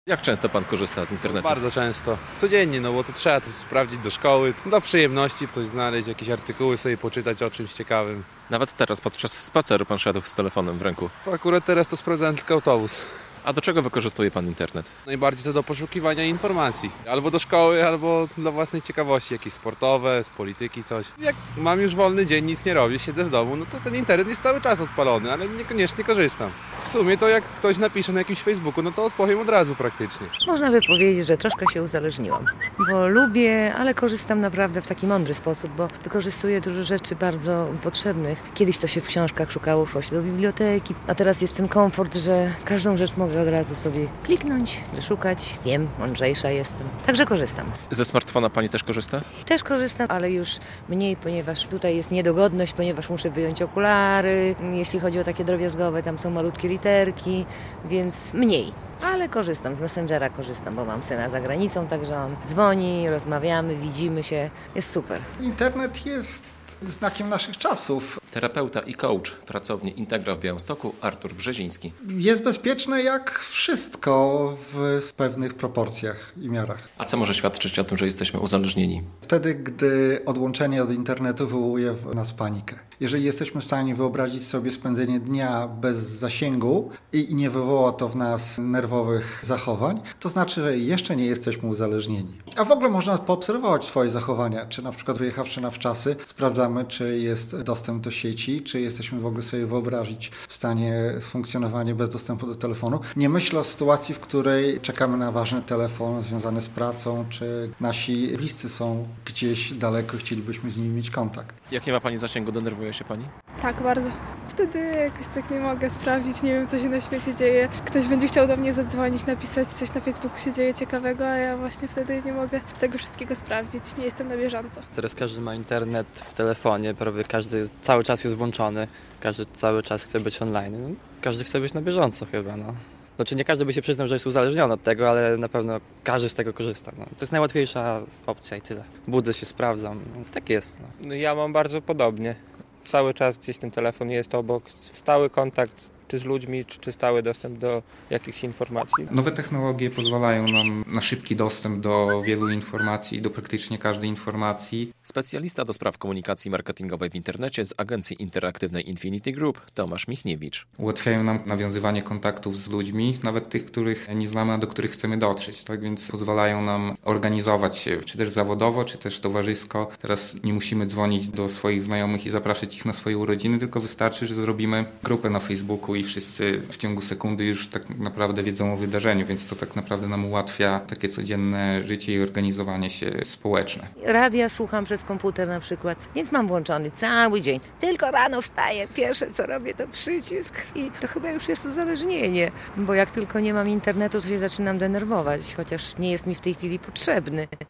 Jak często pan korzysta z internetu? Bardzo często. Codziennie, no bo to trzeba to sprawdzić do szkoły, do przyjemności coś znaleźć, jakieś artykuły sobie poczytać o czymś ciekawym. Nawet teraz podczas spaceru pan szedł z telefonem w ręku. Akurat teraz to sprawdzałem tylko autobus. A do czego wykorzystuje pan internet? Najbardziej to do poszukiwania informacji. Albo do szkoły, albo dla własnej ciekawości, jakieś sportowe, z polityki coś. Jak mam już wolny dzień, nic nie robię, siedzę w domu, no to ten internet jest cały czas odpalony, ale niekoniecznie korzystam. W sumie to jak ktoś napisze na jakimś Facebooku, no to odpowiem od razu praktycznie. Można by powiedzieć, że troszkę się uzależniłam, bo lubię, ale korzystam naprawdę w taki mądry sposób, bo wykorzystuję dużo rzeczy bardzo potrzebnych. Kiedyś to się w książkach szukało, szło się do biblioteki, a teraz jest ten komfort, że każdą rzecz mogę od razu sobie kliknąć, wyszukać. Wiem, mądrzejsza jestem, także korzystam. Ze smartfona pani też korzysta? Też korzystam, ale już mniej, ponieważ tutaj jest niedogodność, ponieważ muszę wyjąć okulary. Jeśli chodzi o takie drobiazgowe, tam są malutkie literki, więc mniej. Ale korzystam, z Messengera korzystam, bo mam syna za granicą, także on dzwoni, rozmawiamy, widzimy się, jest super. Internet jest znakiem naszych czasów. Terapeuta i coach pracowni Integra w Białymstoku Artur Brzeziński. Jest bezpieczne jak wszystko w pewnych proporcjach i miarach. A co może świadczyć o tym, że jesteśmy uzależnieni? Wtedy, gdy odłączenie od internetu wywołuje w nas panikę. Jeżeli jesteśmy w stanie wyobrazić sobie spędzenie dnia bez zasięgu i nie wywoła to w nas nerwowych zachowań, to znaczy, że jeszcze nie jesteśmy uzależnieni. A w ogóle można poobserwować swoje zachowania, czy na przykład wyjechawszy na wczasy, sprawdzamy, czy jest dostęp do sieci, czy jesteśmy w ogóle sobie wyobrazić w stanie funkcjonowania bez dostępu do telefonu. Nie myślę o sytuacji, w której czekamy na ważny telefon związany z pracą, czy nasi bliscy są gdzieś daleko, chcielibyśmy z nimi mieć kontakt. Jak nie ma pani zasięgu, denerwuje się pani? Tak, bardzo. Wtedy jakoś tak nie mogę sprawdzić, nie wiem co się na świecie dzieje. Ktoś będzie chciał do mnie zadzwonić, napisać coś na Facebooku się dzieje ciekawego, a ja właśnie wtedy nie mogę tego wszystkiego sprawdzić, nie jestem na bieżąco. Teraz każdy ma internet w telefonie, prawie każdy cały czas jest włączony, każdy cały czas chce być online. No, każdy chce być na bieżąco chyba, no. Znaczy nie każdy by się przyznał, że jest uzależniony od tego, ale na pewno każdy z tego korzysta. No. To jest najłatwiejsza opcja i tyle. Budzę się, sprawdzam. No, tak jest. No. No ja mam bardzo podobnie. Cały czas gdzieś ten telefon jest obok, stały kontakt czy z ludźmi, czy stały dostęp do jakichś informacji. Nowe technologie pozwalają nam na szybki dostęp do wielu informacji, do praktycznie każdej informacji. Specjalista do spraw komunikacji marketingowej w internecie z agencji interaktywnej Infinity Group Tomasz Michniewicz. Ułatwiają nam nawiązywanie kontaktów z ludźmi, nawet tych, których nie znamy, a do których chcemy dotrzeć. Tak więc pozwalają nam organizować się, czy też zawodowo, czy też towarzysko. Teraz nie musimy dzwonić do swoich znajomych i zapraszać ich na swoje urodziny, tylko wystarczy, że zrobimy grupę na Facebooku i wszyscy w ciągu sekundy już tak naprawdę wiedzą o wydarzeniu, więc to tak naprawdę nam ułatwia takie codzienne życie i organizowanie się społeczne. Radia słucham przez komputer na przykład, więc mam włączony cały dzień. Tylko rano wstaję, pierwsze co robię to przycisk i to chyba już jest uzależnienie, bo jak tylko nie mam internetu, to się zaczynam denerwować, chociaż nie jest mi w tej chwili potrzebny.